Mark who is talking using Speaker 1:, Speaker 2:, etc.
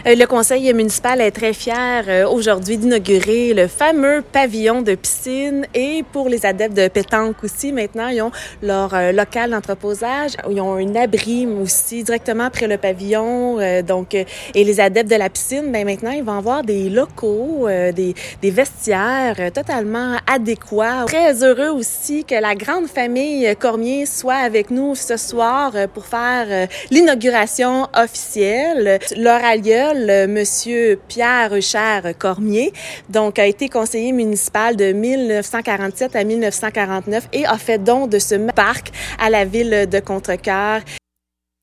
Speaker 1: Le conseil municipal est très fier aujourd'hui d'inaugurer le fameux pavillon de piscine et pour les adeptes de pétanque aussi, maintenant, ils ont leur local d'entreposage. Ils ont un abri aussi directement après le pavillon. Et les adeptes de la piscine, maintenant, ils vont avoir des locaux, des vestiaires totalement adéquats. Très heureux aussi que la grande famille Cormier soit avec nous ce soir pour faire l'inauguration officielle. Leur aïeul, Monsieur Pierre Eucher Cormier, donc a été conseiller municipal de 1947 à 1949 et a fait don de ce parc à la ville de Contrecœur.